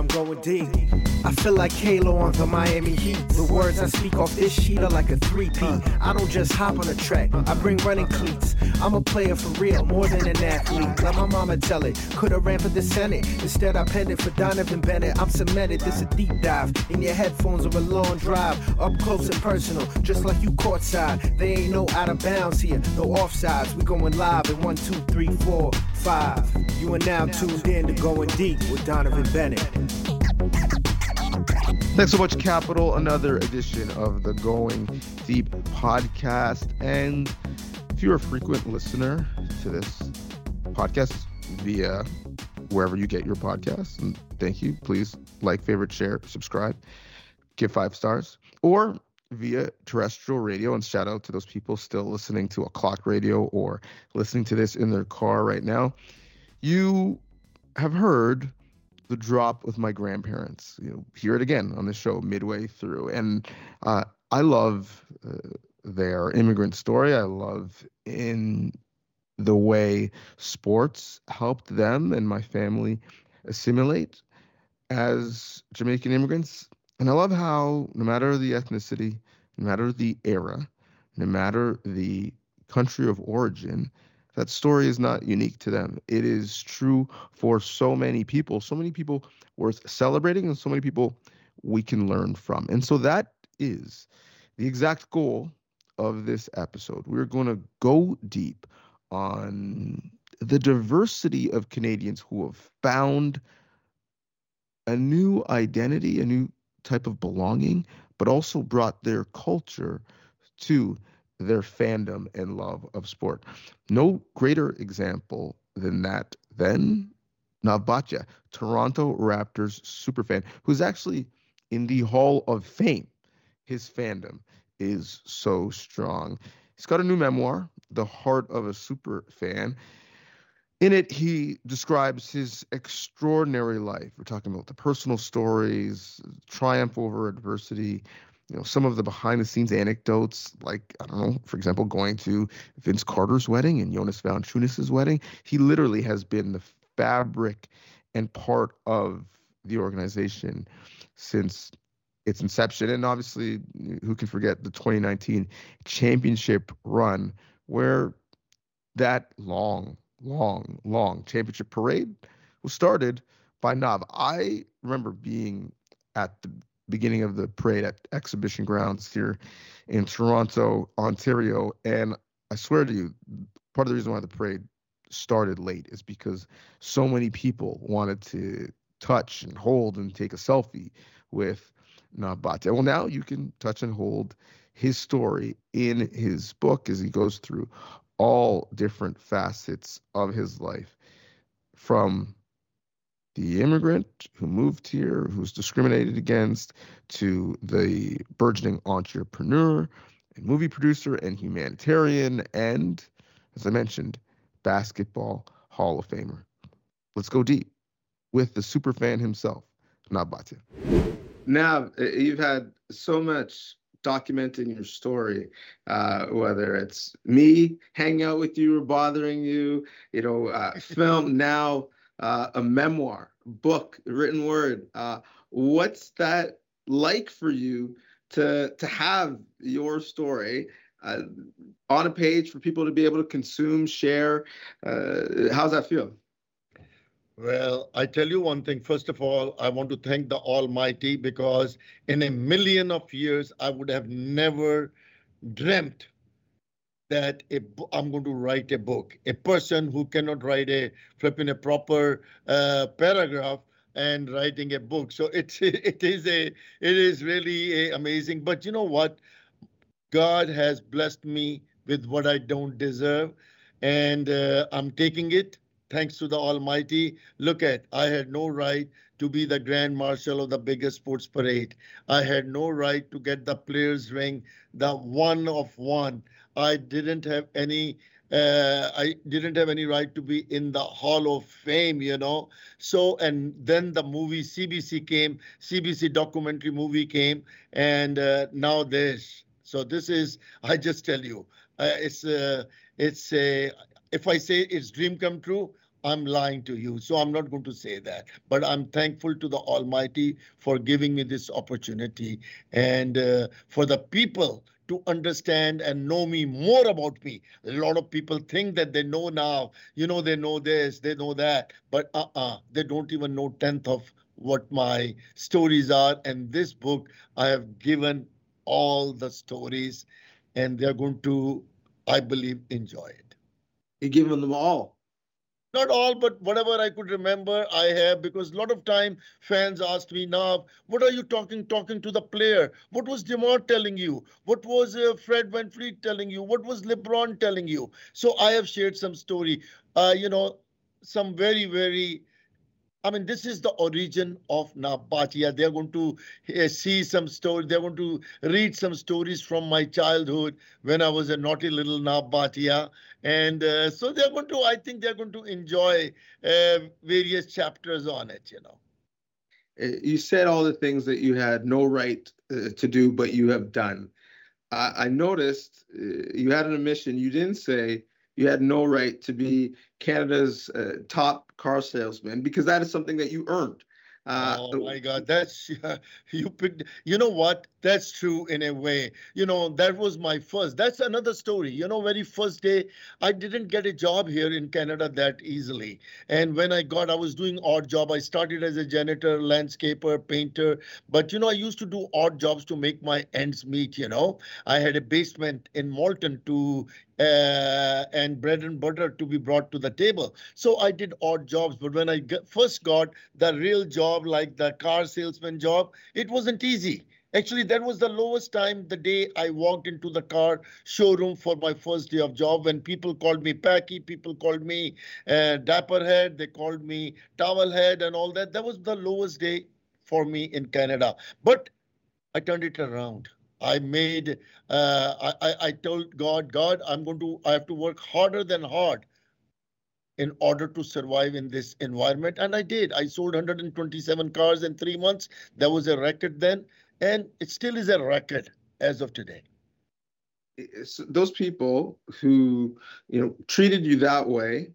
going deep. I feel like Halo on the Miami Heat. The words I speak off this sheet are like a 3-P. I don't just hop on a track, I bring running cleats. I'm a player for real, more than an athlete. Let my mama tell it, could've ran for the Senate. Instead I penned it for Donovan Bennett. I'm cemented, this a deep dive. In your headphones or a long drive. Up close and personal, just like you courtside. They ain't no out of bounds here, no offsides. We going live in 1, 2, 3, 4, 5. You are now tuned in to Going Deep with Donovan Bennett. Thanks so much, Capital. Another edition of the Going Deep podcast. And if you're a frequent listener to this podcast via wherever you get your podcasts, and thank you, please like, favorite, share, subscribe, give 5 stars, or via terrestrial radio, and shout out to those people still listening to a clock radio or listening to this in their car right now. You have heard the drop with my grandparents. Hear it again on the show midway through. And I love their immigrant story. I love in the way sports helped them and my family assimilate as Jamaican immigrants. And I love how no matter the ethnicity, no matter the era, no matter the country of origin, that story is not unique to them. It is true for so many people worth celebrating, and so many people we can learn from. And so that is the exact goal of this episode. We're going to go deep on the diversity of Canadians who have found a new identity, a new type of belonging, but also brought their culture to their fandom and love of sport. No greater example than that than Nav Bhatia, Toronto Raptors superfan, who's actually in the Hall of Fame. His fandom is so strong. He's got a new memoir, The Heart of a Superfan. In it, he describes his extraordinary life. We're talking about the personal stories, triumph over adversity, some of the behind-the-scenes anecdotes, like, I don't know, for example, going to Vince Carter's wedding and Jonas Valanciunas' wedding. He literally has been the fabric and part of the organization since its inception. And obviously, who can forget the 2019 championship run, where that long championship parade was started by Nav. I remember being at the beginning of the parade at Exhibition Grounds here in Toronto, Ontario. And I swear to you, part of the reason why the parade started late is because so many people wanted to touch and hold and take a selfie with Nav Bhatia. Well, now you can touch and hold his story in his book as he goes through all different facets of his life, from the immigrant who moved here, who's discriminated against, to the burgeoning entrepreneur and movie producer and humanitarian, and, as I mentioned, basketball Hall of Famer. Let's go deep with the superfan himself, Nav Bhatia. Nav, you've had so much documenting your story, whether it's me hanging out with you or bothering you, film, now a memoir, book, written word. What's that like for you to have your story on a page for people to be able to consume, share? How's that feel? Well, I tell you one thing. First of all, I want to thank the Almighty, because in a million of years, I would have never dreamt that I'm going to write a book. A person who cannot write a proper paragraph and writing a book. So it is really amazing. But you know what? God has blessed me with what I don't deserve, and I'm taking it. Thanks to the Almighty. Look I had no right to be the Grand Marshal of the biggest sports parade. I had no right to get the players' ring, the one of one. I didn't have any right to be in the Hall of Fame, So, and then the movie CBC came, CBC documentary movie came, and now this. So this is, I just tell you, if I say it's dream come true, I'm lying to you. So I'm not going to say that. But I'm thankful to the Almighty for giving me this opportunity and for the people to understand and know me more about me. A lot of people think that they know now, they know this, they know that, but they don't even know tenth of what my stories are. And this book, I have given all the stories, and they're going to, I believe, enjoy it. You're giving them all. Not all, but whatever I could remember, I have, because a lot of time fans asked me, now, what are you talking to the player? What was DeMar telling you? What was Fred VanVleet telling you? What was LeBron telling you? So I have shared some story, some very, very, I mean, this is the origin of Nabatia. They're going to see some story. They're going to read some stories from my childhood when I was a naughty little Nabatia. And so they're going to, I think they're going to enjoy various chapters on it. You said all the things that you had no right to do, but you have done. I noticed you had an admission. You didn't say you had no right to be Canada's top car salesman because that is something that you earned. Oh my God, that's you picked. You know what? That's true in a way. That was my first. That's another story. Very first day, I didn't get a job here in Canada that easily. And when I was doing odd job. I started as a janitor, landscaper, painter. But I used to do odd jobs to make my ends meet. I had a basement in Malton and bread and butter to be brought to the table. So I did odd jobs. But when I first got the real job, like the car salesman job, it wasn't easy. Actually, that was the lowest time, the day I walked into the car showroom for my first day of job, when people called me Packy, people called me Dapperhead, they called me Towelhead and all that. That was the lowest day for me in Canada. But I turned it around. I told God, I have to work harder than hard in order to survive in this environment. And I did. I sold 127 cars in 3 months. That was a record then. And it still is a record as of today. Those people who, treated you that way,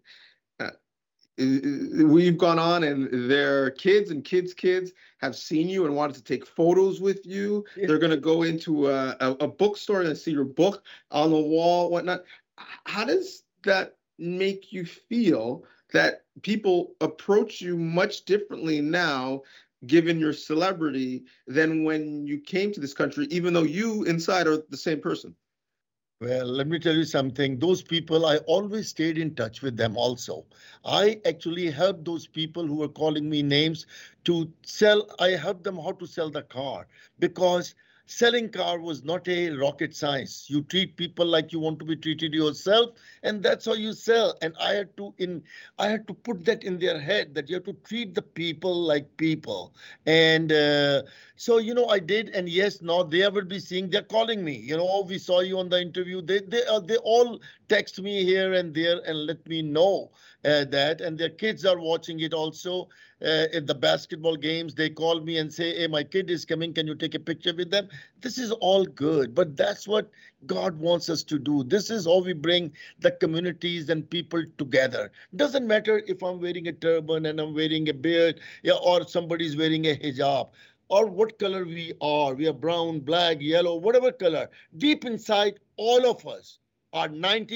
we've gone on and their kids and kids' have seen you and wanted to take photos with you. They're going to go into a bookstore and see your book on the wall, whatnot. How does that make you feel that people approach you much differently now, given your celebrity, than when you came to this country, even though you inside are the same person? Well, let me tell you something. Those people, I always stayed in touch with them also. I actually helped those people who were calling me names to sell. I helped them how to sell the car, because selling car was not a rocket science. You treat people like you want to be treated yourself, and that's how you sell. And I had to put that in their head, that you have to treat the people like people. And so I did. And yes, now they will be seeing. They're calling me. Oh, we saw you on the interview. They all text me here and there and let me know that. And their kids are watching it also. In the basketball games, they call me and say, hey, my kid is coming. Can you take a picture with them? This is all good, but that's what God wants us to do. This is how we bring the communities and people together. Doesn't matter if I'm wearing a turban and I'm wearing a beard, or somebody's wearing a hijab, or what color we are. We are brown, black, yellow, whatever color. Deep inside, all of us are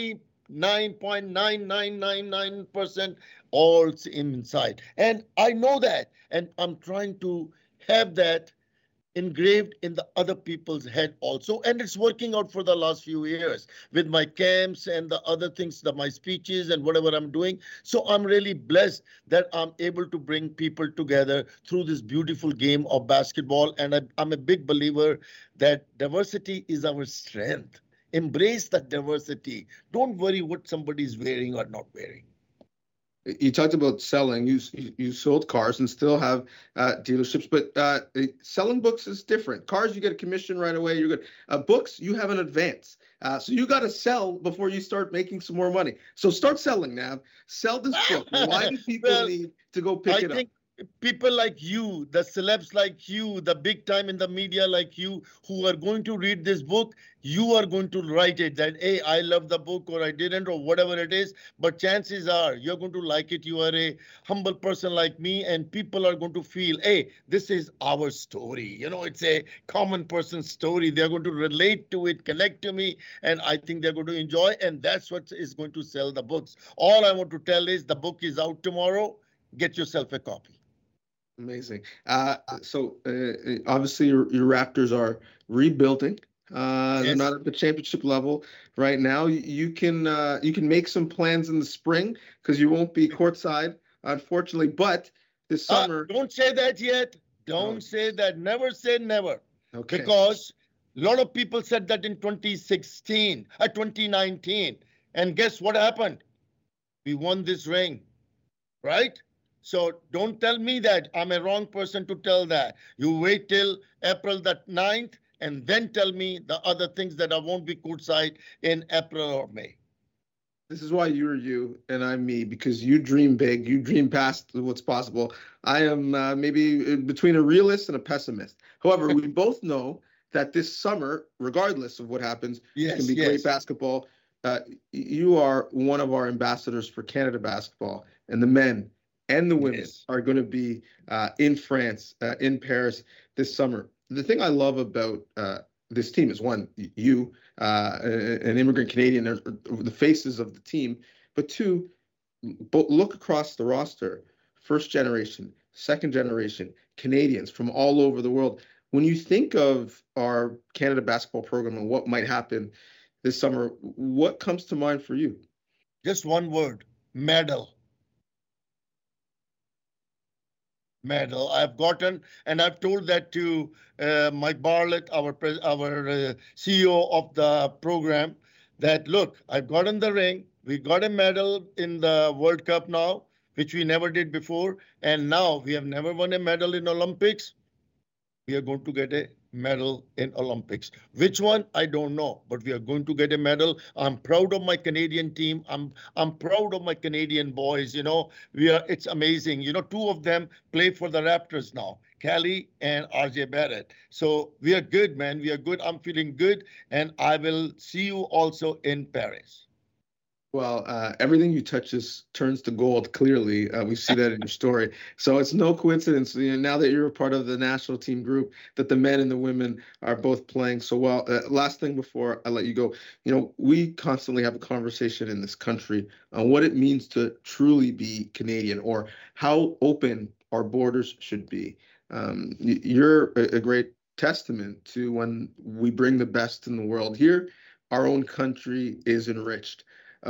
99.9999% all inside. And I know that. And I'm trying to have that engraved in the other people's head also. And it's working out for the last few years with my camps and the other things, my speeches and whatever I'm doing. So I'm really blessed that I'm able to bring people together through this beautiful game of basketball. And I'm a big believer that diversity is our strength. Embrace that diversity. Don't worry what somebody's wearing or not wearing. You talked about selling. You sold cars and still have dealerships, but selling books is different. Cars, you get a commission right away. You're good. Books, you have an advance. So you got to sell before you start making some more money. So start selling, Nav. Sell this book. Why do people need to go pick it up? people like you, the celebs like you, the big time in the media like you, who are going to read this book, you are going to write it that, hey, I love the book or I didn't or whatever it is. But chances are you're going to like it. You are a humble person like me, and people are going to feel, hey, this is our story. It's a common person's story. They're going to relate to it, connect to me, and I think they're going to enjoy. And that's what is going to sell the books. All I want to tell is the book is out tomorrow. Get yourself a copy. Amazing. So obviously your Raptors are rebuilding. They're not at the championship level right now. You can make some plans in the spring because you won't be courtside, unfortunately. But this summer, don't say that yet. Don't say that. Never say never. Okay. Because a lot of people said that in 2019, and guess what happened? We won this ring, right? So don't tell me that. I'm a wrong person to tell that. You wait till April the 9th and then tell me the other things that I won't be courtside in April or May. This is why you're you and I'm me, because you dream big. You dream past what's possible. I am maybe between a realist and a pessimist. However, we both know that this summer, regardless of what happens, it can be great basketball. You are one of our ambassadors for Canada basketball, and the men and the women are going to be in France, in Paris this summer. The thing I love about this team is, one, you, an immigrant Canadian, are the faces of the team, but two, look across the roster, first generation, second generation, Canadians from all over the world. When you think of our Canada basketball program and what might happen this summer, what comes to mind for you? Just one word: medal. Medal. I've gotten, and I've told that to Mike Bartlett, our CEO of the program, that look, I've gotten the ring. We got a medal in the World Cup now, which we never did before, and now we have never won a medal in Olympics. We are going to get a medal in Olympics. Which one? I don't know, but we are going to get a medal. I'm proud of my Canadian team. I'm proud of my Canadian boys. It's amazing. Two of them play for the Raptors now, Callie and RJ Barrett. So we are good, man. We are good. I'm feeling good, and I will see you also in Paris. Well, everything you touch turns to gold, clearly. We see that in your story. So it's no coincidence, now that you're a part of the national team group, that the men and the women are both playing so well. Last thing before I let you go, we constantly have a conversation in this country on what it means to truly be Canadian, or how open our borders should be. You're a great testament to when we bring the best in the world here, our own country is enriched.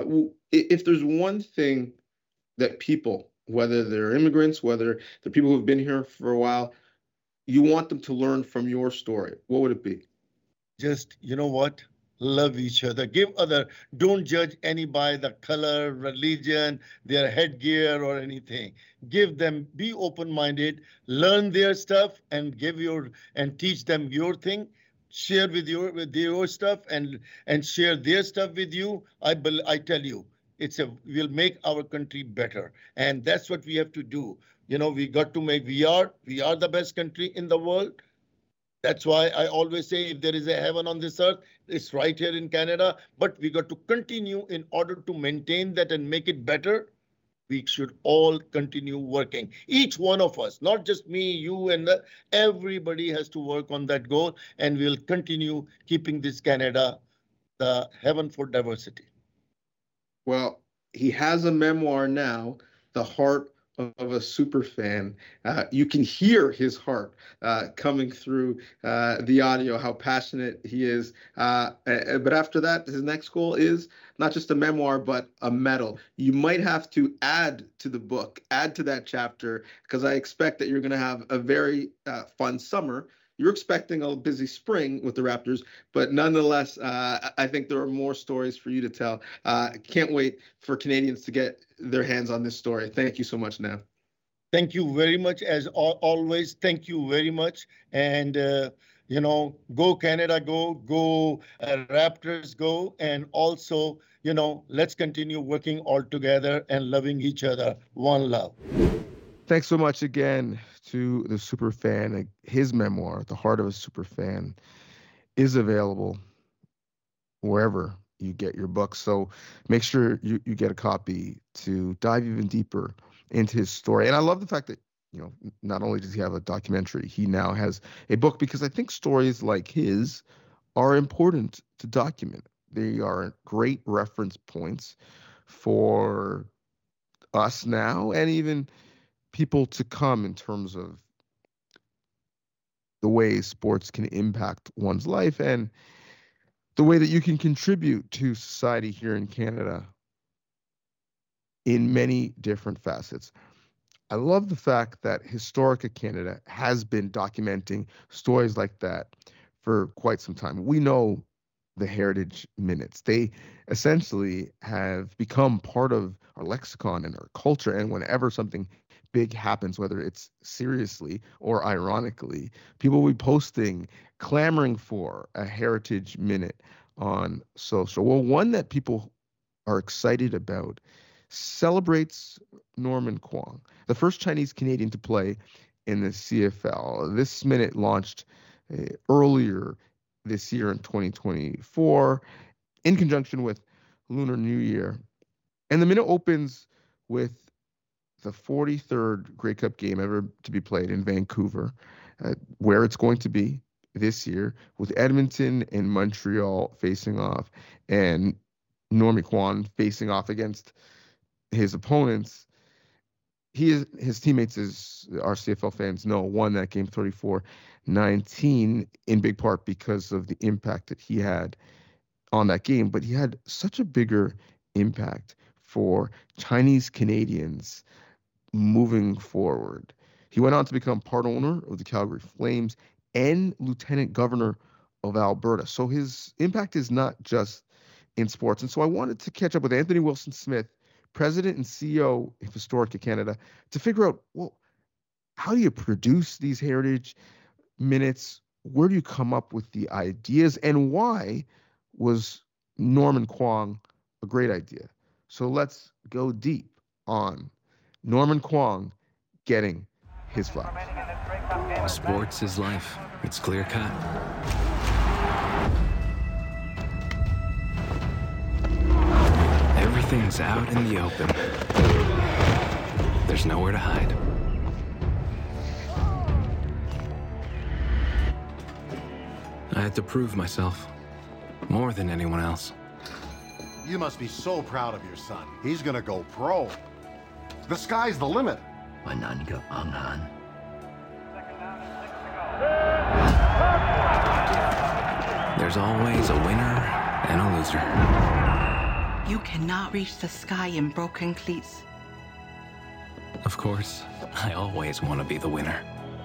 If there's one thing that people, whether they're immigrants, whether they're people who've been here for a while, you want them to learn from your story, what would it be? Just, what? Love each other. Don't judge anybody by the color, religion, their headgear or anything. Be open-minded, learn their stuff and teach them your thing. Share with your stuff and share their stuff with you. I tell you, will make our country better, and that's what we have to do. We got to make. We are the best country in the world. That's why I always say, if there is a heaven on this earth, it's right here in Canada. But we got to continue in order to maintain that and make it better. We should all continue working. Each one of us, not just me, you, and everybody has to work on that goal. And we'll continue keeping this Canada the heaven for diversity. Well, he has a memoir now, The Heart of a Super Fan. You can hear his heart coming through the audio, how passionate he is. But after that, his next goal is not just a memoir, but a medal. You might have to add to the book, add to that chapter, because I expect that you're going to have a very fun summer. You're expecting a busy spring with the Raptors, but nonetheless, I think there are more stories for you to tell. Can't wait for Canadians to get their hands on this story. Thank you so much, Nav. Thank you very much, as always. Thank you very much. And, go Canada, go Raptors, go. And also, let's continue working all together and loving each other. One love. Thanks so much again to the Superfan. His memoir, The Heart of a Superfan, is available wherever you get your books. So make sure you get a copy to dive even deeper into his story. And I love the fact that, not only does he have a documentary, he now has a book, because I think stories like his are important to document. They are great reference points for us now and even people to come in terms of the way sports can impact one's life and the way that you can contribute to society here in Canada in many different facets. I love the fact that Historica Canada has been documenting stories like that for quite some time. We know the Heritage Minutes. They essentially have become part of our lexicon and our culture. And whenever something big happens, whether it's seriously or ironically, people will be posting, clamoring for a Heritage Minute on social. Well, one that people are excited about celebrates Norman Kwong, the first Chinese Canadian to play in the CFL. This minute launched earlier this year in 2024 in conjunction with Lunar New Year. And the minute opens with the 43rd Grey Cup game ever to be played in Vancouver, where it's going to be this year, with Edmonton and Montreal facing off, and Normie Kwan facing off against his opponents. His teammates, as our CFL fans know, won that game 34-19 in big part because of the impact that he had on that game. But he had such a bigger impact for Chinese Canadians moving forward. He went on to become part owner of the Calgary Flames and lieutenant governor of Alberta. So his impact is not just in sports. And so I wanted to catch up with Anthony Wilson-Smith, president and CEO of Historica Canada, to figure out, well, how do you produce these Heritage Minutes? Where do you come up with the ideas? And why was Norman Kwong a great idea? So let's go deep on Norman Kwong getting his flowers. Sports is life. It's clear cut. Everything's out in the open. There's nowhere to hide. I had to prove myself more than anyone else. You must be so proud of your son. He's gonna go pro. The sky's the limit. There's always a winner and a loser. You cannot reach the sky in broken cleats. Of course, I always want to be the winner.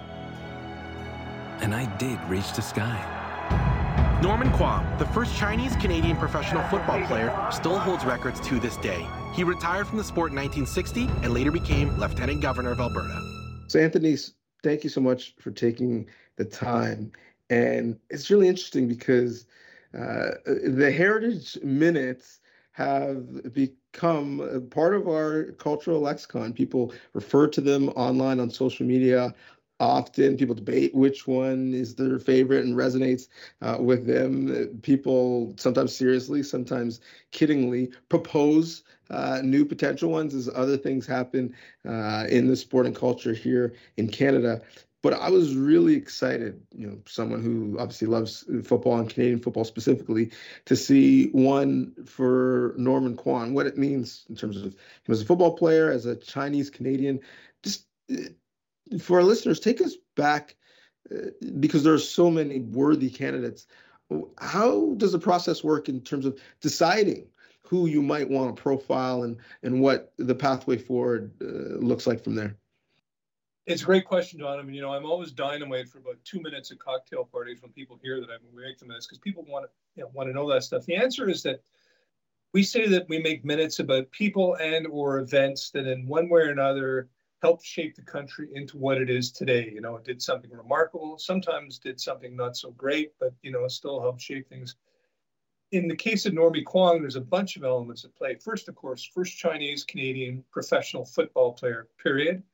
And I did reach the sky. Norman Kwong, the first Chinese-Canadian professional football player, still holds records to this day. He retired from the sport in 1960 and later became Lieutenant Governor of Alberta. So Anthony, thank you so much for taking the time. And it's really interesting because the Heritage Minutes have become a part of our cultural lexicon. People refer to them online on social media often. People debate which one is their favorite and resonates with them. People sometimes seriously, sometimes kiddingly propose new potential ones as other things happen in the sport and culture here in Canada. But I was really excited, someone who obviously loves football and Canadian football specifically, to see one for Norman Kwong, what it means in terms of him as a football player, as a Chinese Canadian. Just for our listeners, take us back because there are so many worthy candidates. How does the process work in terms of deciding who you might want to profile and what the pathway forward looks like from there? It's a great question, John. I mean, I'm always dynamite for about 2 minutes at cocktail parties when people hear that I make the minutes because people want to know that stuff. The answer is that we say that we make minutes about people and or events that in one way or another helped shape the country into what it is today. It did something remarkable, sometimes did something not so great, but, it still helped shape things. In the case of Normie Kwong, there's a bunch of elements at play. First, of course, first Chinese Canadian professional football player, period.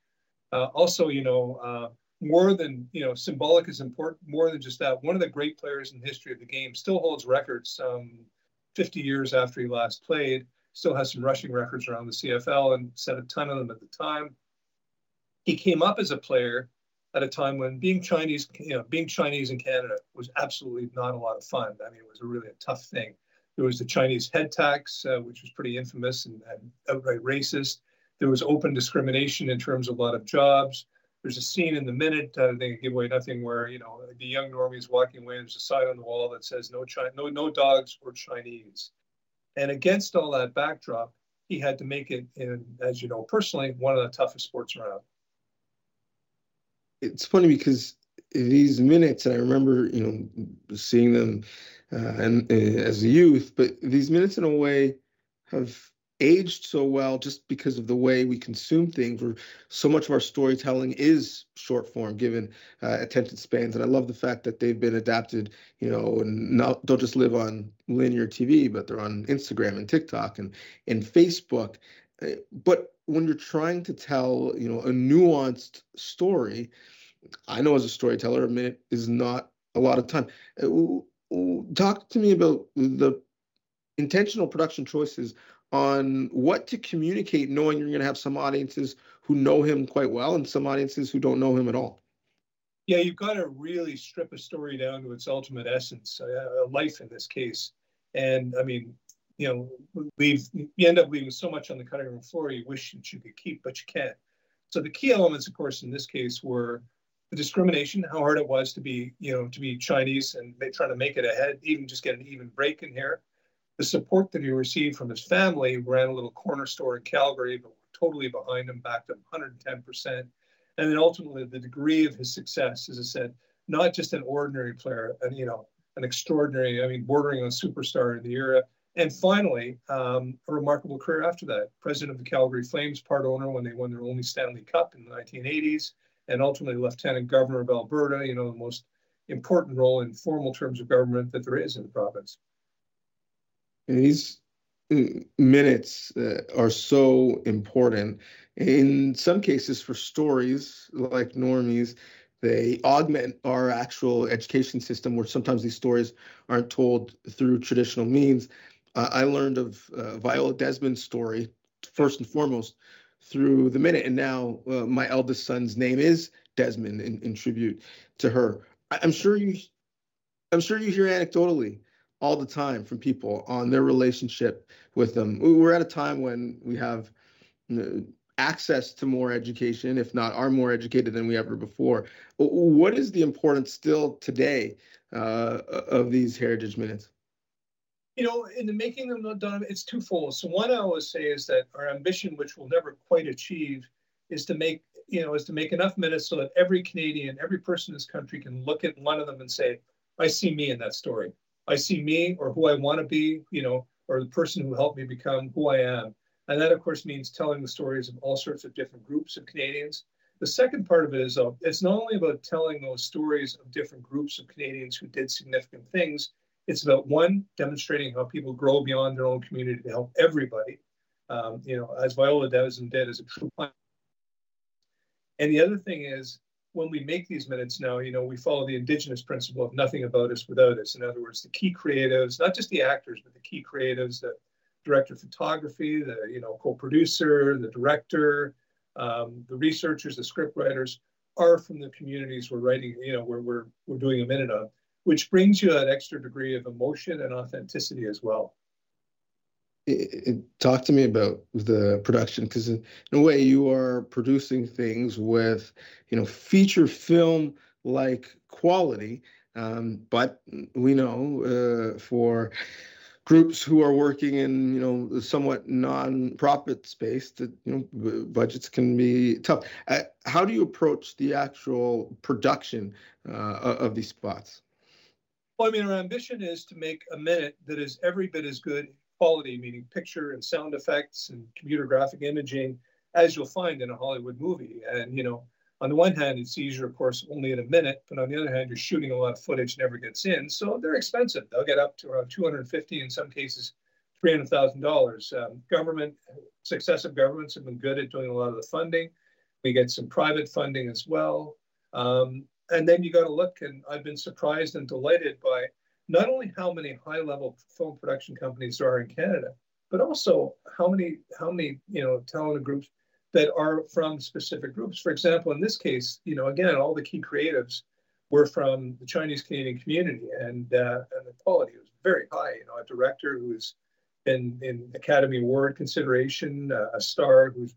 Also, more than, symbolic is important, more than just that. One of the great players in the history of the game still holds records 50 years after he last played, still has some rushing records around the CFL and set a ton of them at the time. He came up as a player at a time when being Chinese in Canada was absolutely not a lot of fun. I mean, it was really a tough thing. There was the Chinese head tax, which was pretty infamous and outright racist. There was open discrimination in terms of a lot of jobs. There's a scene in The Minute, They Give Away Nothing, where the young normie is walking away and there's a sign on the wall that says no dogs or Chinese. And against all that backdrop, he had to make it in, as you know, personally, one of the toughest sports around. It's funny because these minutes, and I remember, seeing them as a youth, but these minutes in a way have aged so well just because of the way we consume things, where so much of our storytelling is short form given attention spans. And I love the fact that they've been adapted, and don't just live on linear TV, but they're on Instagram and TikTok and Facebook. But when you're trying to tell, a nuanced story, I know as a storyteller, a minute is not a lot of time. Talk to me about the intentional production choices on what to communicate, knowing you're going to have some audiences who know him quite well and some audiences who don't know him at all. Yeah, you've got to really strip a story down to its ultimate essence, a life in this case. And I mean, you end up leaving so much on the cutting room floor you wish that you could keep, but you can't. So the key elements, of course, in this case were the discrimination, how hard it was to be Chinese and trying to make it ahead, even just get an even break in here. The support that he received from his family, ran a little corner store in Calgary, but were totally behind him, backed him 110%. And then ultimately the degree of his success, as I said, not just an ordinary player, and an extraordinary, bordering on superstar in the era. And finally, a remarkable career after that. President of the Calgary Flames, part owner when they won their only Stanley Cup in the 1980s, and ultimately Lieutenant Governor of Alberta, the most important role in formal terms of government that there is in the province. And these minutes are so important. In some cases, for stories like Normies, they augment our actual education system, where sometimes these stories aren't told through traditional means. I learned of Viola Desmond's story, first and foremost, through the minute. And now my eldest son's name is Desmond in tribute to her. I'm sure you hear anecdotally all the time from people on their relationship with them. We're at a time when we have access to more education, if not are more educated than we ever before. What is the importance still today of these heritage minutes? In the making them, Donovan, it's twofold. So one I always say is that our ambition, which we'll never quite achieve, is to make enough minutes so that every Canadian, every person in this country can look at one of them and say, I see me in that story. I see me, or who I want to be, or the person who helped me become who I am. And that, of course, means telling the stories of all sorts of different groups of Canadians. The second part of it is it's not only about telling those stories of different groups of Canadians who did significant things. It's about, one, demonstrating how people grow beyond their own community to help everybody, as Viola Desmond did as a true plan. And the other thing is, when we make these minutes now, we follow the Indigenous principle of nothing about us without us. In other words, the key creatives, not just the actors, but the key creatives, the director of photography, the co-producer, the director, the researchers, the script writers, are from the communities we're writing, where we're doing a minute of, which brings you that extra degree of emotion and authenticity as well. Talk to me about the production, because in a way you are producing things with, feature film like quality. But we know for groups who are working in, the somewhat non-profit space that, budgets can be tough. How do you approach the actual production of these spots? Well, our ambition is to make a minute that is every bit as good quality, meaning picture and sound effects and computer graphic imaging, as you'll find in a Hollywood movie. And, on the one hand, it's easier, of course, only in a minute, but on the other hand, you're shooting a lot of footage never gets in. So they're expensive. They'll get up to around $250,000, in some cases, $300,000. Successive governments have been good at doing a lot of the funding. We get some private funding as well. And then you got to look, and I've been surprised and delighted by not only how many high-level film production companies there are in Canada, but also how many talented groups that are from specific groups. For example, in this case, again, all the key creatives were from the Chinese Canadian community, and the quality was very high. A director who's been in Academy Award consideration, a star who's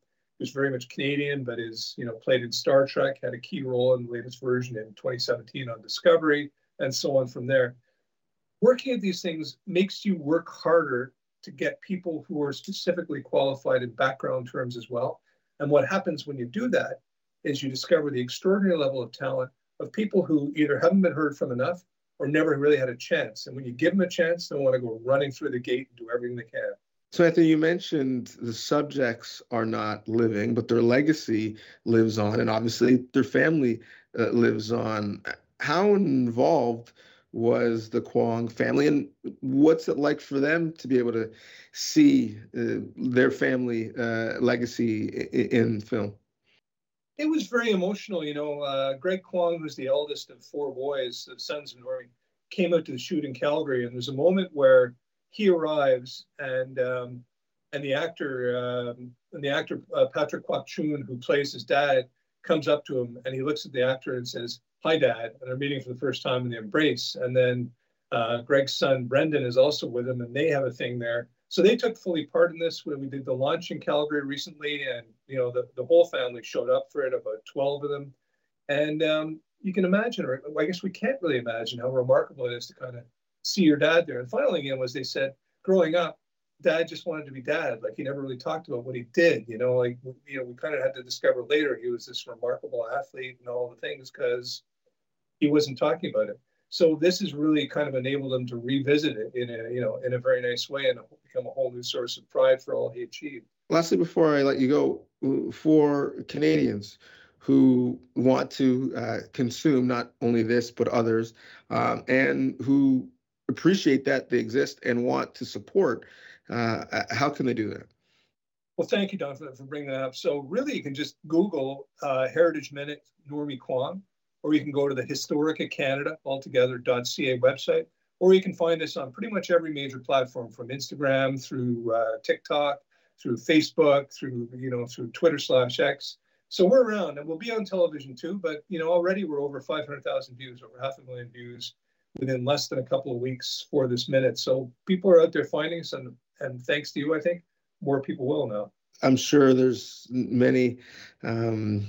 very much Canadian, but is played in Star Trek, had a key role in the latest version in 2017 on Discovery, and so on from there. Working at these things makes you work harder to get people who are specifically qualified in background terms as well. And what happens when you do that is you discover the extraordinary level of talent of people who either haven't been heard from enough or never really had a chance. And when you give them a chance, they want to go running through the gate and do everything they can. So, Anthony, you mentioned the subjects are not living, but their legacy lives on, and obviously their family lives on. How involved was the Kwong family, and what's it like for them to be able to see their family legacy in film? It was very emotional. Greg Kwong, who's the eldest of four boys, the sons of Normie, came out to the shoot in Calgary, and there's a moment where he arrives, and the actor Patrick Kwok Chun, who plays his dad, comes up to him, and he looks at the actor and says, "Hi, Dad," and they're meeting for the first time, and they embrace. And then Greg's son Brendan is also with him, and they have a thing there. So they took fully part in this when we did the launch in Calgary recently, and the whole family showed up for it, about 12 of them. And you can imagine, or I guess we can't really imagine how remarkable it is to kind of see your dad there. And finally, as they said, growing up, Dad just wanted to be Dad. Like, he never really talked about what he did. We kind of had to discover later he was this remarkable athlete and all the things because he wasn't talking about it. So this has really kind of enabled him to revisit it in a very nice way and become a whole new source of pride for all he achieved. Lastly, before I let you go, for Canadians who want to consume not only this but others, and who appreciate that they exist and want to support, how can they do that? Well, thank you, Don, for bringing that up. So really, you can just Google Heritage Minute Normie Kwong, or you can go to the Historica Canada altogether.ca website, or you can find us on pretty much every major platform, from Instagram through TikTok, through Facebook, through Twitter/X. So we're around, and we'll be on television too. But already we're over 500,000 views, over 500,000 views within less than a couple of weeks for this minute. So people are out there finding us, and thanks to you, I think more people will now. I'm sure there's many, in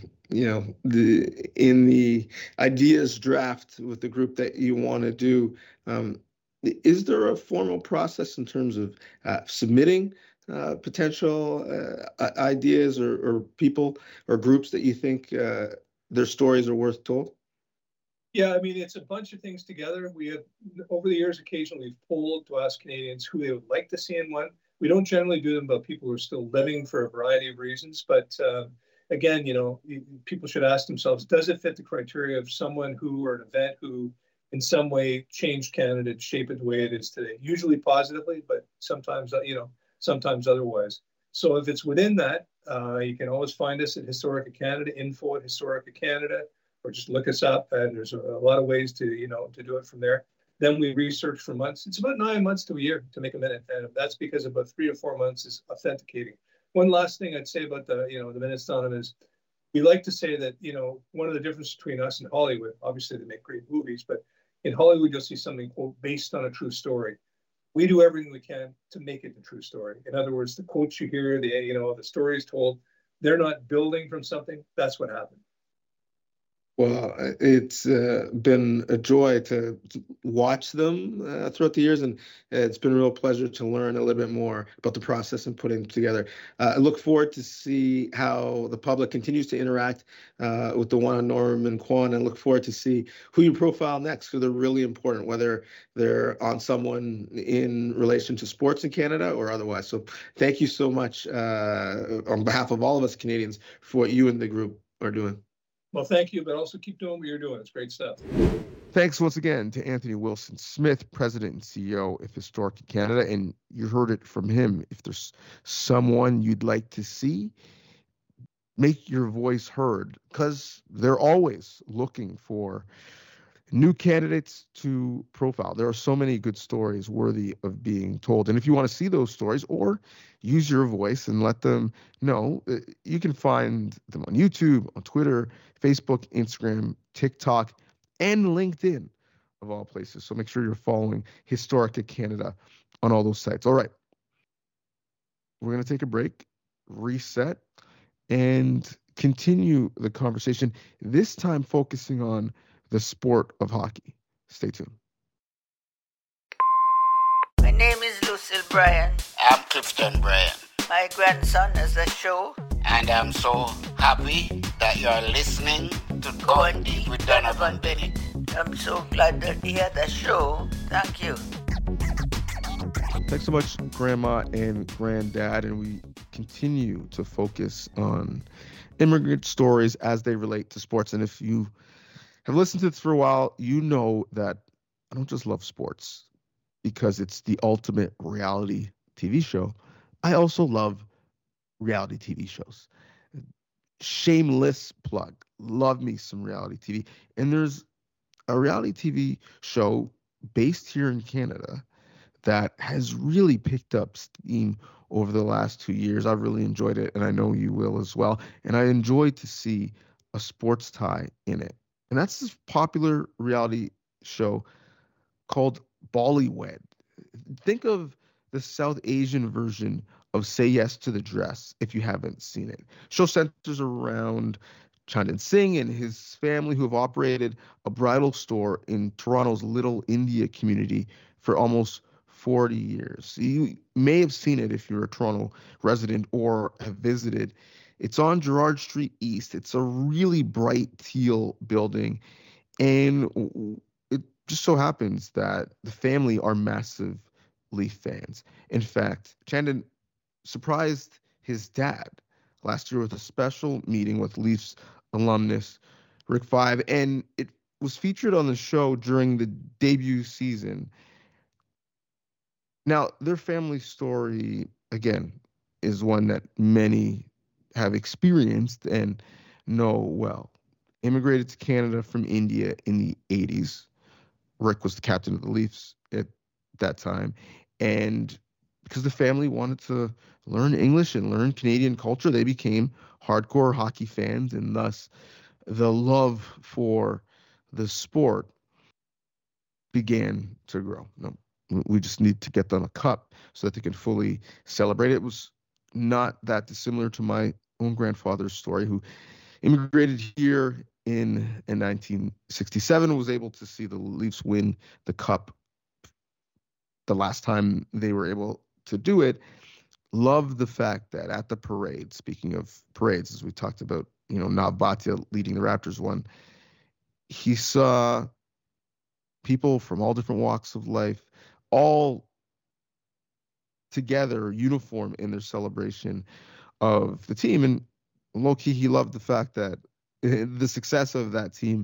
the ideas draft with the group that you want to do. Is there a formal process in terms of submitting potential ideas or people or groups that you think their stories are worth told? Yeah, it's a bunch of things together. We have, over the years, occasionally polled to ask Canadians who they would like to see in one. We don't generally do them about people who are still living for a variety of reasons. But again, people should ask themselves, does it fit the criteria of someone who, or an event who in some way changed Canada to shape it the way it is today? Usually positively, but sometimes otherwise. So if it's within that, you can always find us at Historica Canada, info@Historica Canada, or just look us up. And there's a lot of ways to do it from there. Then we research for months. It's about 9 months to a year to make a minute. And that's because about 3 to 4 months is authenticating. One last thing I'd say about the minutes, Donovan, is we like to say that, one of the differences between us and Hollywood, obviously they make great movies, but in Hollywood, you'll see something, quote, based on a true story. We do everything we can to make it the true story. In other words, the quotes you hear, the stories told, they're not building from something. That's what happened. Well, it's been a joy to watch them throughout the years, and it's been a real pleasure to learn a little bit more about the process and putting it together. I look forward to see how the public continues to interact with the one on Norman Kwong, and look forward to see who you profile next, because they're really important, whether they're on someone in relation to sports in Canada or otherwise. So thank you so much on behalf of all of us Canadians for what you and the group are doing. Well, thank you, but also keep doing what you're doing. It's great stuff. Thanks once again to Anthony Wilson-Smith, President and CEO of Historica Canada. And you heard it from him. If there's someone you'd like to see, make your voice heard, because they're always looking for new candidates to profile. There are so many good stories worthy of being told. And if you want to see those stories or use your voice and let them know, you can find them on YouTube, on Twitter, Facebook, Instagram, TikTok, and LinkedIn, of all places. So make sure you're following Historica Canada on all those sites. All right. We're going to take a break, reset, and continue the conversation, this time focusing on the sport of hockey. Stay tuned. My name is Lucille Bryan. I'm Clifton Bryan. My grandson has a show. And I'm so happy that you're listening to Going Deep with Donovan Bennett. I'm so glad that he had a show. Thank you. Thanks so much, Grandma and Granddad. And we continue to focus on immigrant stories as they relate to sports. And if you have listened to this for a while, you know that I don't just love sports because it's the ultimate reality TV show. I also love reality TV shows. Shameless plug. Love me some reality TV. And there's a reality TV show based here in Canada that has really picked up steam over the last 2 years. I've really enjoyed it, and I know you will as well. And I enjoy to see a sports tie in it. And that's this popular reality show called Bollywood. Think of the South Asian version of Say Yes to the Dress if you haven't seen it. Show centers around Chandan Singh and his family, who have operated a bridal store in Toronto's Little India community for almost 40 years. You may have seen it if you're a Toronto resident or have visited. It's on Gerrard Street East. It's a really bright teal building, and it just so happens that the family are massive Leaf fans. In fact, Chandan surprised his dad last year with a special meeting with Leafs alumnus Rick Vaive, and it was featured on the show during the debut season. Now, their family story, again, is one that many have experienced and know well. Immigrated to Canada from India in the 80s. Rick was the captain of the Leafs at that time. And because the family wanted to learn English and learn Canadian culture, they became hardcore hockey fans, and thus the love for the sport began to grow. No, we just need to get them a cup so that they can fully celebrate. It was not that dissimilar to my own grandfather's story, who immigrated here in 1967 and was able to see the Leafs win the cup the last time they were able to do it. Loved the fact that at the parade, speaking of parades, as we talked about, Nav Bhatia leading the Raptors one, he saw people from all different walks of life, all together, uniform in their celebration of the team. And low-key, he loved the fact that the success of that team,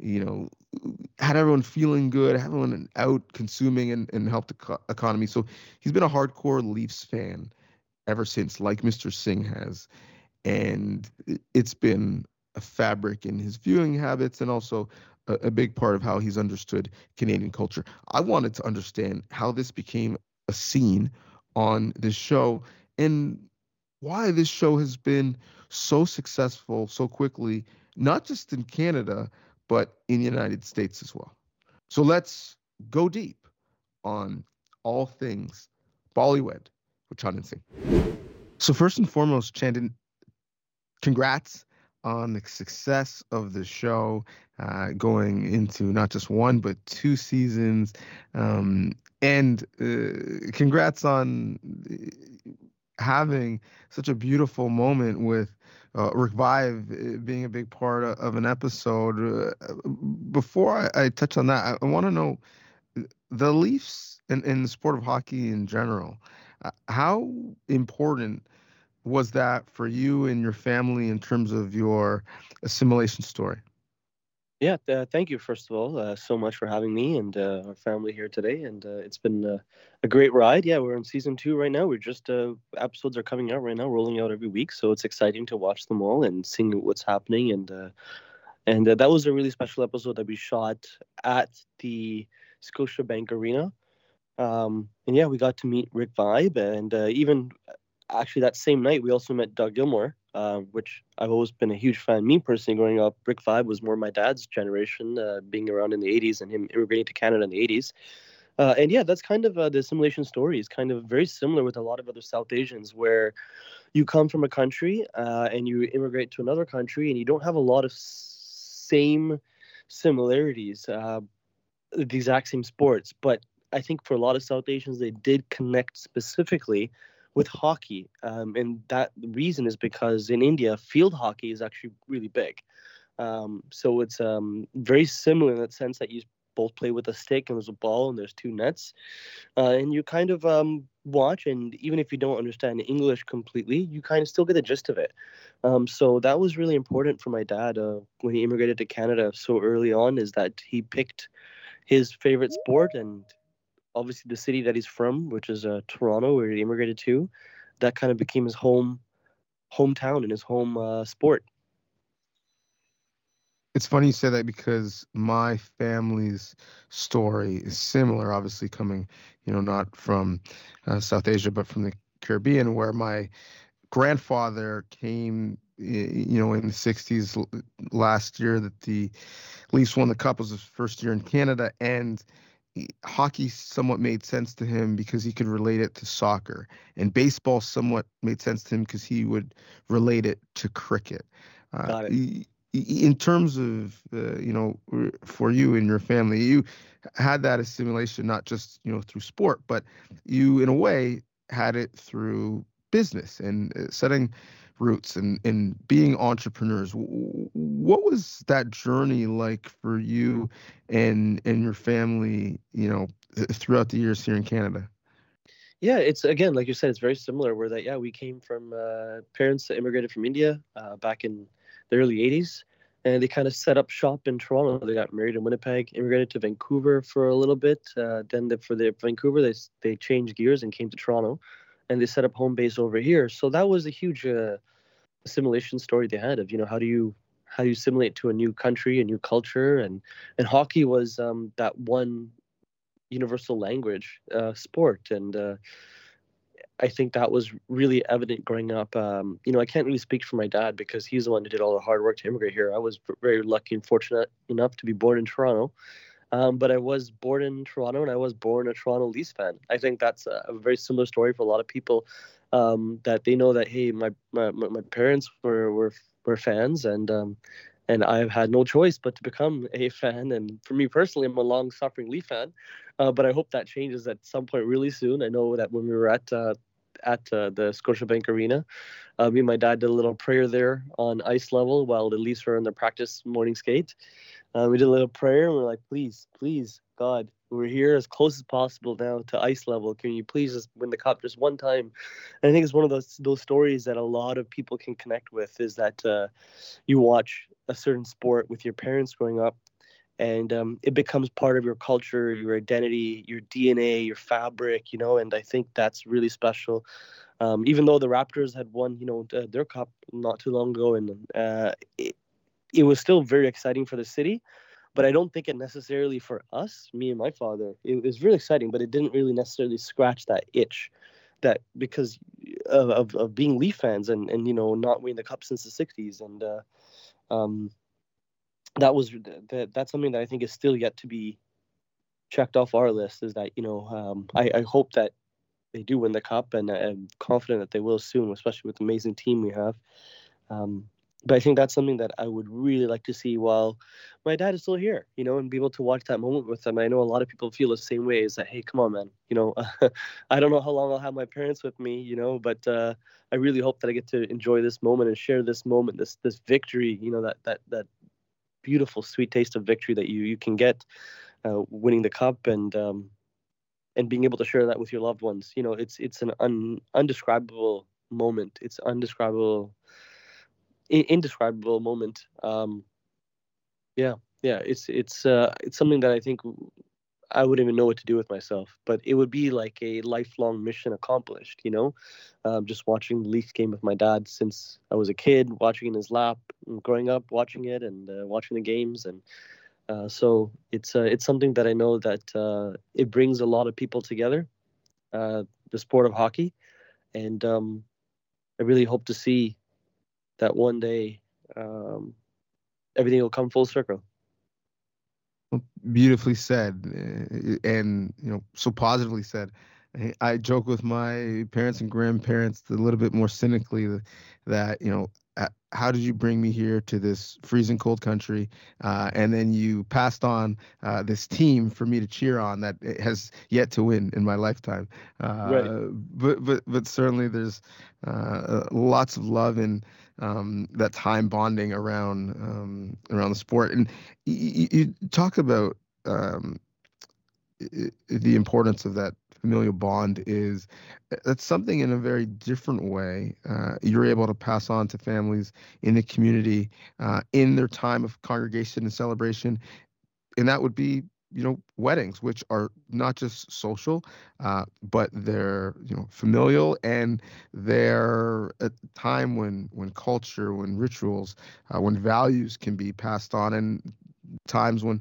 had everyone feeling good, had everyone out consuming and helped the economy. So he's been a hardcore Leafs fan ever since, like Mr. Singh has. And it's been a fabric in his viewing habits and also a big part of how he's understood Canadian culture. I wanted to understand how this became a scene on this show and why this show has been so successful so quickly, not just in Canada, but in the United States as well. So let's go deep on all things Bollywood with Chandan Singh. So first and foremost, Chandan, congrats on the success of the show, going into not just one, but 2 seasons. And congrats on having such a beautiful moment with Rick Vaive being a big part of an episode. Before I touch on that, I want to know the Leafs and the sport of hockey in general. How important was that for you and your family in terms of your assimilation story? Yeah, thank you, first of all, so much for having me and our family here today. And it's been a great ride. Yeah, we're in season 2 right now. We're just, episodes are coming out right now, rolling out every week. So it's exciting to watch them all and seeing what's happening. And that was a really special episode that we shot at the Scotiabank Arena. And yeah, we got to meet Rick Vibe. And even actually that same night, we also met Doug Gilmore, which I've always been a huge fan. Me personally, growing up, Rick Vibe was more my dad's generation, being around in the 80s and him immigrating to Canada in the 80s. And yeah, that's kind of the assimilation story is kind of very similar with a lot of other South Asians where you come from a country and you immigrate to another country and you don't have a lot of same similarities, the exact same sports. But I think for a lot of South Asians, they did connect specifically with hockey. And that reason is because in India, field hockey is actually really big. So it's very similar in that sense that you both play with a stick and there's a ball and there's 2 nets. And you kind of watch, and even if you don't understand English completely, you kind of still get the gist of it. So that was really important for my dad when he immigrated to Canada so early on, is that he picked his favorite sport, and obviously the city that he's from, which is Toronto, where he immigrated to, that kind of became his hometown and his home sport. It's funny you say that because my family's story is similar, obviously coming, not from South Asia, but from the Caribbean, where my grandfather came, in the 60s last year that the Leafs won the Cup. Was his first year in Canada, and hockey somewhat made sense to him because he could relate it to soccer, and baseball somewhat made sense to him because he would relate it to cricket. Got it. In terms of, for you and your family, you had that assimilation, not just, through sport, but you, in a way, had it through business and setting roots and being entrepreneurs. What was that journey like for you and your family, throughout the years here in Canada? Yeah, it's, again, like you said, it's very similar where that, we came from parents that immigrated from India back in the early 80s, and they kind of set up shop in Toronto. They got married in Winnipeg, immigrated to Vancouver for a little bit. Then for the Vancouver, they changed gears and came to Toronto, and they set up home base over here. So that was a huge assimilation story they had of, how do you assimilate to a new country, a new culture, and hockey was that one universal language sport, and I think that was really evident growing up. I can't really speak for my dad because he's the one who did all the hard work to immigrate here. I was very lucky and fortunate enough to be born in Toronto, but I was born in Toronto and I was born a Toronto Leafs fan. I think that's a very similar story for a lot of people, that they know that, hey, my parents were fans, and I've had no choice but to become a fan. And for me personally, I'm a long-suffering Leaf fan, but I hope that changes at some point really soon. I know that when we were at the Scotiabank Arena, me and my dad did a little prayer there on ice level while the Leafs were in their practice morning skate. We did a little prayer, and we're like, please, God, we're here as close as possible now to ice level. Can you please just win the cup just one time? And I think it's one of those stories that a lot of people can connect with, is that you watch a certain sport with your parents growing up, and it becomes part of your culture, your identity, your DNA, your fabric, and I think that's really special. Even though the Raptors had won, their cup not too long ago, and it was still very exciting for the city, but I don't think it necessarily for us, me and my father, it was really exciting, but it didn't really necessarily scratch that itch, that because of being Leaf fans and not winning the cup since the 60s. And that's something that I think is still yet to be checked off our list, is that, I hope that they do win the cup, and I'm confident that they will soon, especially with the amazing team we have. But I think that's something that I would really like to see while my dad is still here, and be able to watch that moment with them. I know a lot of people feel the same way, is that, hey, come on, man, I don't know how long I'll have my parents with me, but I really hope that I get to enjoy this moment and share this moment, this victory, that beautiful, sweet taste of victory that you can get winning the cup, and being able to share that with your loved ones. It's an undescribable moment. It's indescribable moment. Yeah. yeah, it's something that I think I wouldn't even know what to do with myself, but it would be like a lifelong mission accomplished, just watching the Leafs game with my dad since I was a kid, watching in his lap, and growing up watching it and watching the games. And so it's something that I know that it brings a lot of people together, the sport of hockey. And I really hope to see that one day everything will come full circle. Beautifully said, and so positively said. I joke with my parents and grandparents a little bit more cynically that how did you bring me here to this freezing cold country, and then you passed on this team for me to cheer on that has yet to win in my lifetime. Right. But certainly there's lots of love and that time bonding around the sport. And you talk about the importance of that familial bond. That's something in a very different way you're able to pass on to families in the community in their time of congregation and celebration, and that would be weddings, which are not just social, but they're familial, and they're a time when culture, when rituals, when values can be passed on, and times when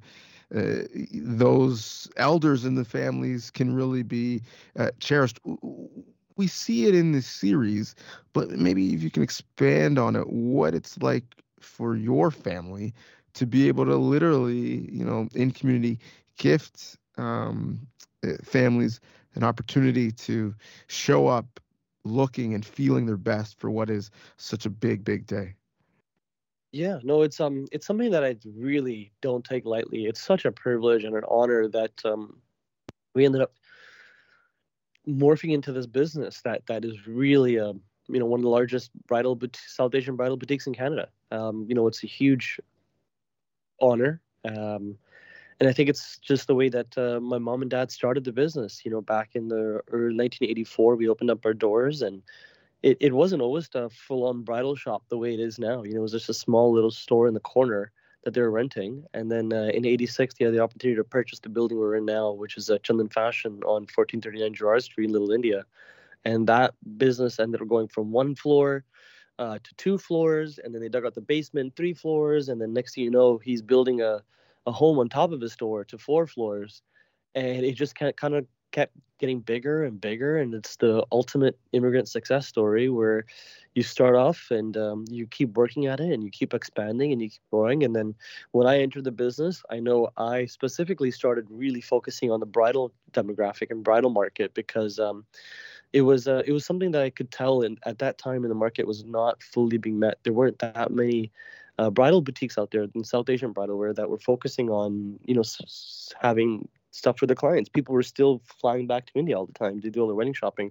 those elders in the families can really be cherished. We see it in this series, but maybe if you can expand on it, what it's like for your family to be able to literally, in community, gift families an opportunity to show up looking and feeling their best for what is such a big, big day. Yeah, no, it's something that I really don't take lightly. It's such a privilege and an honor that we ended up morphing into this business that is really one of the largest South Asian bridal boutiques in Canada. It's a huge honor, and I think it's just the way that my mom and dad started the business. Back in the early 1984, we opened up our doors, and it wasn't always a full-on bridal shop the way it is now. It was just a small little store in the corner that they were renting. And then in '86, they had the opportunity to purchase the building we're in now, which is Chandan Fashion on 1439 Gerrard Street, Little India. And that business ended up going from 1 floor to 2 floors, and then they dug out the basement, 3 floors, and then next thing you know, he's building a home on top of his store to 4 floors. And it just kind of kept getting bigger and bigger, and it's the ultimate immigrant success story where you start off and you keep working at it and you keep expanding and you keep growing. And then when I entered the business, I know I specifically started really focusing on the bridal demographic and bridal market because it was something that I could tell at that time in the market was not fully being met. There weren't that many bridal boutiques out there in South Asian bridal wear that were focusing on having stuff for the clients. People were still flying back to India all the time to do all their wedding shopping.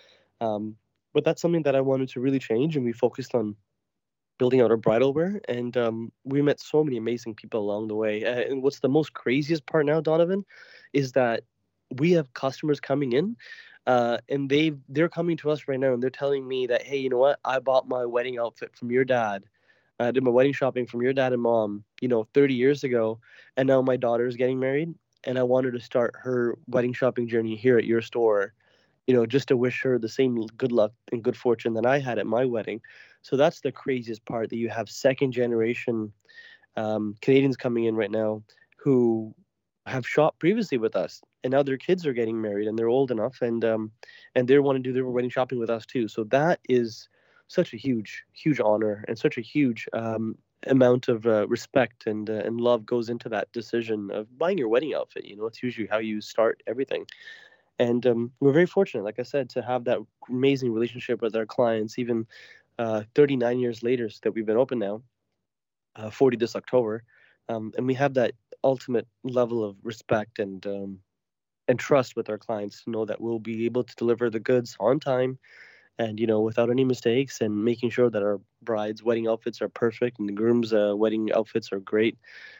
But that's something that I wanted to really change, and we focused on building out our bridal wear, and we met so many amazing people along the way. And what's the most craziest part now, Donovan, is that we have customers coming in, and they're coming to us right now, and they're telling me that, hey, you know what? I bought my wedding outfit from your dad. I did my wedding shopping from your dad and mom, 30 years ago, and now my daughter's getting married, and I wanted to start her wedding shopping journey here at your store, just to wish her the same good luck and good fortune that I had at my wedding. So that's the craziest part, that you have second generation Canadians coming in right now who have shopped previously with us, and now their kids are getting married and they're old enough, and they want to do their wedding shopping with us too. So that is such a huge, huge honor, and such a huge amount of respect and love goes into that decision of buying your wedding outfit. It's usually how you start everything. And we're very fortunate, like I said, to have that amazing relationship with our clients, even 39 years later that we've been open now, 40 this October. And we have that ultimate level of respect and trust with our clients to know that we'll be able to deliver the goods on time and, without any mistakes, and making sure that our brides' wedding outfits are perfect and the groom's wedding outfits are great.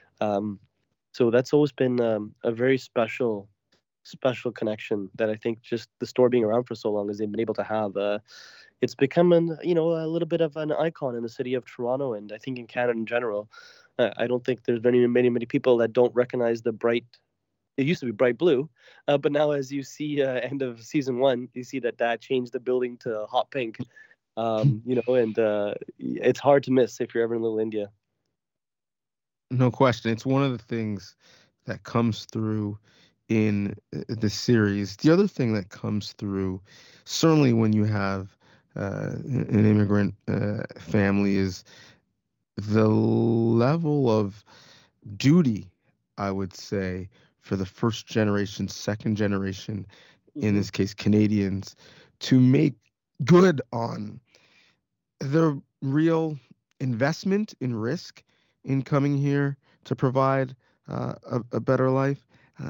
So that's always been a very special connection that I think just the store being around for so long as they've been able to have. It's become a little bit of an icon in the city of Toronto, and I think in Canada in general, I don't think there's many people that don't recognize the bright. It used to be bright blue, but now as you see end of season 1, you see that changed the building to hot pink. And it's hard to miss if you're ever in Little India. No question. It's one of the things that comes through in the series. The other thing that comes through, certainly when you have an immigrant family, is the level of duty, I would say, for the first generation, second generation, in this case, Canadians, to make good on the real investment in risk in coming here to provide a better life.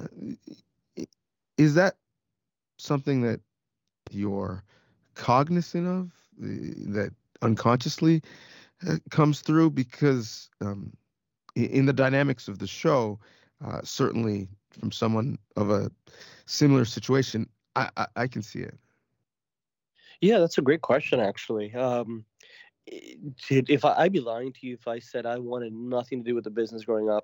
Is that something that you're cognizant of, that unconsciously comes through? Because in the dynamics of the show, certainly from someone of a similar situation, I can see it. Yeah, that's a great question, actually. If I'd be lying to you if I said I wanted nothing to do with the business growing up.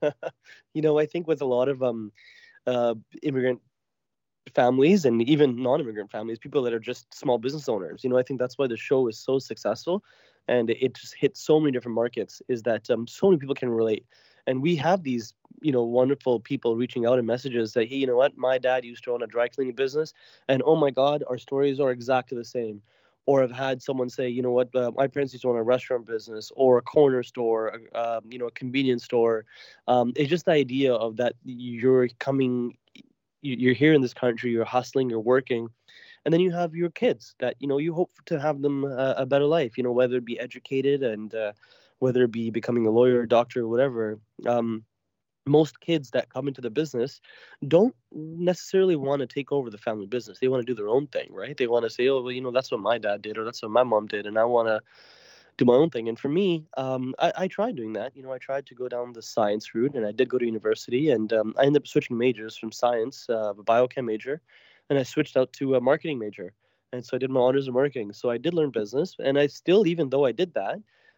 I think with a lot of immigrant families and even non-immigrant families, people that are just small business owners, I think that's why the show is so successful, and it just hits so many different markets, is that so many people can relate. And we have these wonderful people reaching out in messages that, hey, you know what, my dad used to own a dry cleaning business, and oh my god, our stories are exactly the same. Or I've had someone say, you know what, my parents used to own a restaurant business or a corner store, a convenience store. It's just the idea of that you're here in this country, you're hustling, you're working, and then you have your kids that you hope to have them a better life, whether it be educated and whether it be becoming a lawyer, doctor, or whatever. Most kids that come into the business don't necessarily want to take over the family business. They want to do their own thing, right? They want to say, oh, well, that's what my dad did, or that's what my mom did, and I want to do my own thing. And for me, I tried doing that. I tried to go down the science route, and I did go to university, and I ended up switching majors from science, a biochem major, and I switched out to a marketing major. And so I did my honors in marketing. So I did learn business, and I still, even though I did that,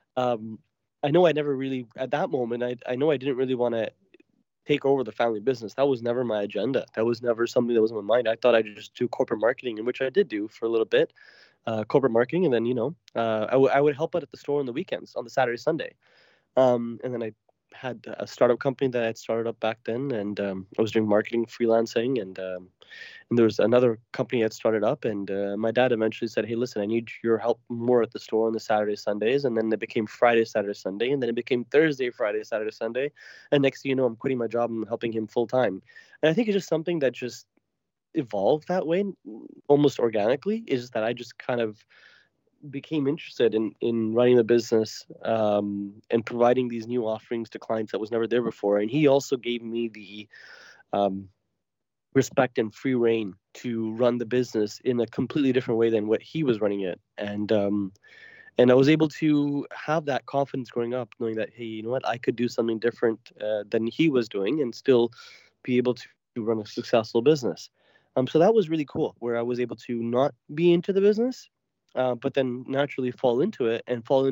I know I never really, at that moment, I know I didn't really want to take over the family business. That was never my agenda. That was never something that was in my mind. I thought I'd just do corporate marketing, in which I did do for a little bit, corporate marketing. And then, I would help out at the store on the weekends, on the Saturday, Sunday. And then I had a startup company that I had started up back then. And I was doing marketing, freelancing. And there was another company I had started up. And my dad eventually said, hey, listen, I need your help more at the store on the Saturday, Sundays. And then it became Friday, Saturday, Sunday. And then it became Thursday, Friday, Saturday, Sunday. And next thing you know, I'm quitting my job and helping him full time. And I think it's just something that just evolved that way, almost organically. Is just that I just kind of became interested in running the business and providing these new offerings to clients that was never there before. And he also gave me the respect and free reign to run the business in a completely different way than what he was running it. And I was able to have that confidence growing up, knowing that, hey, you know what, I could do something different than he was doing and still be able to run a successful business. So that was really cool, where I was able to not be into the business, but then naturally fall into it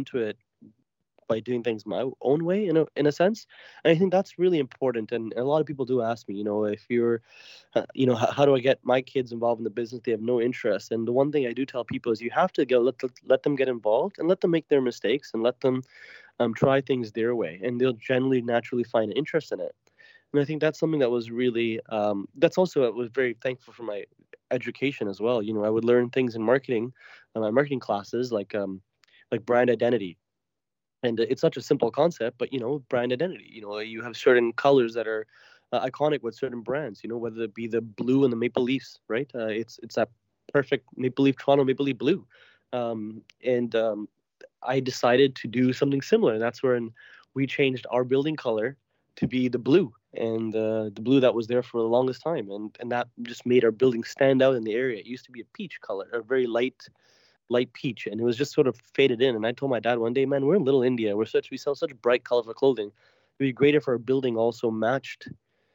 by doing things my own way, in a sense. And I think that's really important. And a lot of people do ask me, if you're, how do I get my kids involved in the business? They have no interest. And the one thing I do tell people is you have to let them get involved and let them make their mistakes and let them try things their way. And they'll generally naturally find an interest in it. And I think that's something that was really, that's also, I was very thankful for my education as well. I would learn things in marketing, my marketing classes, like brand identity. And it's such a simple concept, but, brand identity, you have certain colors that are iconic with certain brands, whether it be the blue and the Maple Leafs, right? It's that perfect Maple Leaf, Toronto Maple Leaf blue. I decided to do something similar. And that's when we changed our building color to be the blue, and the blue that was there for the longest time. And that just made our building stand out in the area. It used to be a peach color, a very light peach, and it was just sort of faded in. And I told my dad one day, man, we're in Little India. We sell such bright, colorful clothing. It'd be great if our building also matched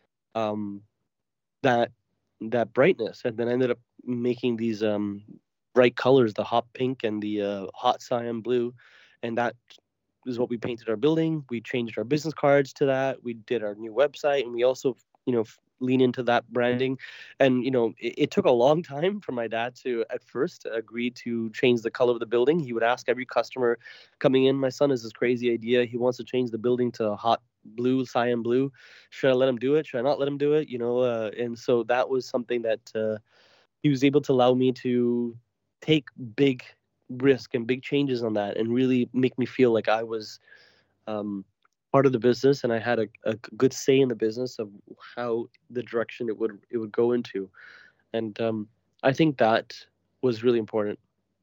that brightness. And then I ended up making these bright colors, the hot pink and the hot cyan blue, and that is what we painted our building. We changed our business cards to that. We did our new website, and we also, lean into that branding. And, it took a long time for my dad to, at first, agree to change the color of the building. He would ask every customer coming in, my son has this crazy idea. He wants to change the building to hot blue, cyan blue. Should I let him do it? Should I not let him do it? And so that was something that he was able to allow me to take big risk and big changes on that and really make me feel like I was part of the business and I had a good say in the business of how the direction it would go into. And I think that was really important.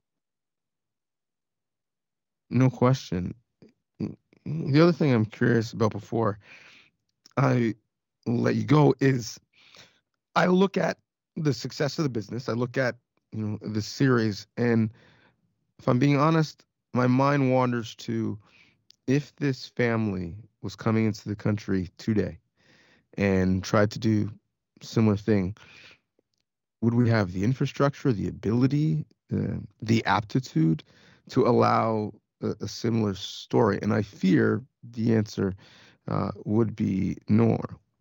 No question. The other thing I'm curious about before I let you go is I look at the success of the business. I look at, the series, and if I'm being honest, my mind wanders to if this family was coming into the country today and tried to do similar thing, would we have the infrastructure, the ability, the aptitude to allow a similar story? And I fear the answer would be no.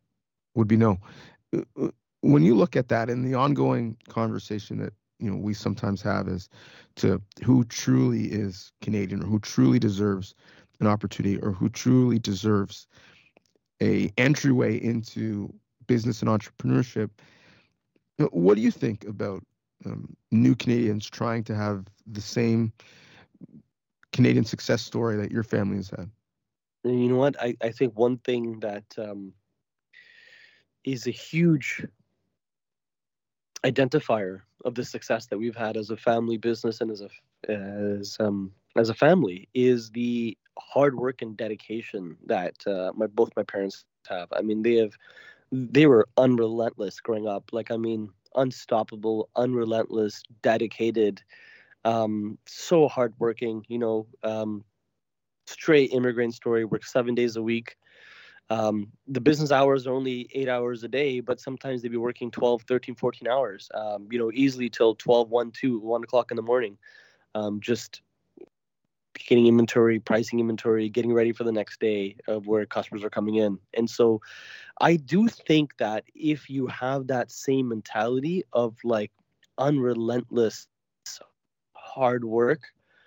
When you look at that and the ongoing conversation that we sometimes have as to who truly is Canadian or who truly deserves an opportunity or who truly deserves a entryway into business and entrepreneurship, what do you think about new Canadians trying to have the same Canadian success story that your family has had? You know what? I think one thing that is a huge identifier of the success that we've had as a family business and as a family is the hard work and dedication that both my parents have. I mean, they were unrelentless growing up. Unstoppable, unrelentless, dedicated, so hardworking. Straight immigrant story. Work 7 days a week. The business hours are only 8 hours a day, but sometimes they'd be working 12, 13, 14 hours, easily till 12, 1 o'clock in the morning, just getting inventory, pricing inventory, getting ready for the next day of where customers are coming in. And so I do think that if you have that same mentality of unrelentless hard work,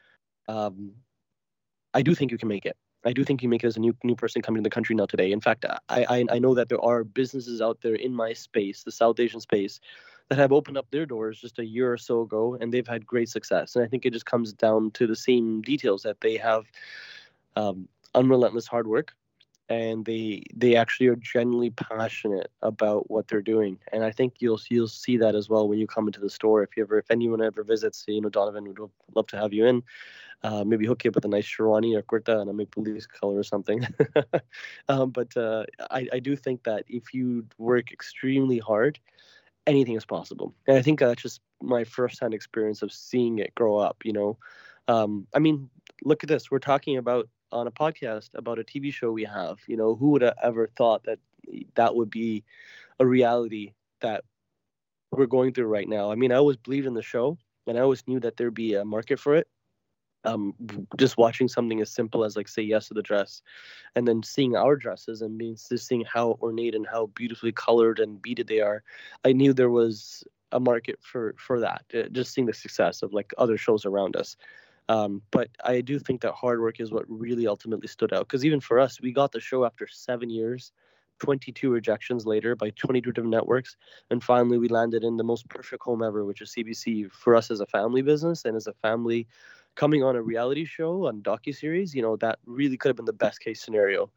I do think you can make it. I do think you make it as a new person coming to the country now today. In fact, I know that there are businesses out there in my space, the South Asian space, that have opened up their doors just a year or so ago, and they've had great success. And I think it just comes down to the same details that they have unrelentless hard work, and they actually are genuinely passionate about what they're doing. And I think you'll see that as well when you come into the store. If anyone ever visits, Donovan would love to have you in. Maybe hook you up with a nice sherwani or kurta and a maple leaf color or something. But I do think that if you work extremely hard, anything is possible. And I think that's just my firsthand experience of seeing it grow up. I mean, look at this. We're talking about on a podcast about a TV show we have. Who would have ever thought that would be a reality that we're going through right now? I mean, I always believed in the show, and I always knew that there'd be a market for it. Just watching something as simple as Say Yes to the Dress, and then seeing our dresses and seeing how ornate and how beautifully colored and beaded they are, I knew there was a market for that. Just seeing the success of other shows around us. But I do think that hard work is what really ultimately stood out, because even for us, we got the show after 7 years, 22 rejections later by 22 different networks, and finally we landed in the most perfect home ever, which is CBC. For us as a family business and as a family coming on a reality show, on docuseries, that really could have been the best case scenario.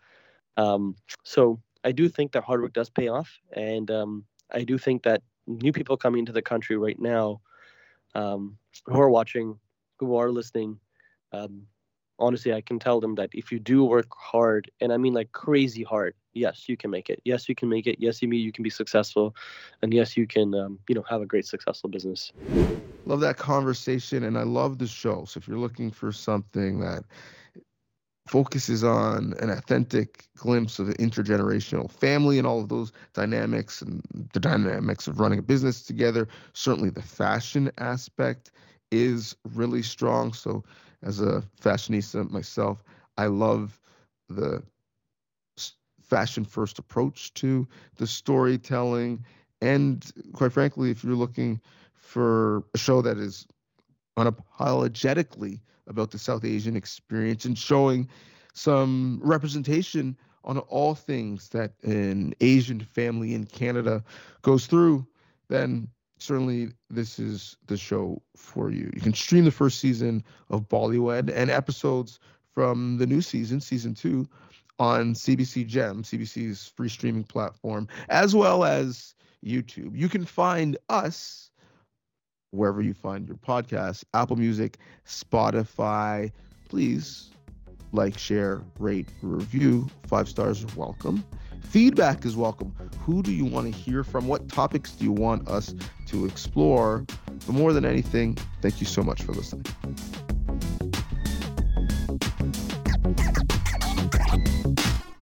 So I do think that hard work does pay off, and I do think that new people coming into the country right now, who are watching, who are listening, honestly, I can tell them that if you do work hard, and I mean crazy hard, yes, you can make it. Yes, you can make it. Yes, you can be successful, and yes, you can, have a great successful business. Love that conversation, and I love the show. So if you're looking for something that focuses on an authentic glimpse of an intergenerational family and all of those dynamics and the dynamics of running a business together, certainly the fashion aspect is really strong. So as a fashionista myself, I love the fashion first approach to the storytelling. And quite frankly, if you're looking for a show that is unapologetically about the South Asian experience and showing some representation on all things that an Asian family in Canada goes through, then certainly this is the show for you. You can stream the first season of Bollywood and episodes from the new season, season 2, on CBC Gem, CBC's free streaming platform, as well as YouTube. You can find us wherever you find your podcasts, Apple Music, Spotify. Please like, share, rate, review. 5 stars are welcome. Feedback is welcome. Who do you want to hear from? What topics do you want us to explore? But more than anything, thank you so much for listening.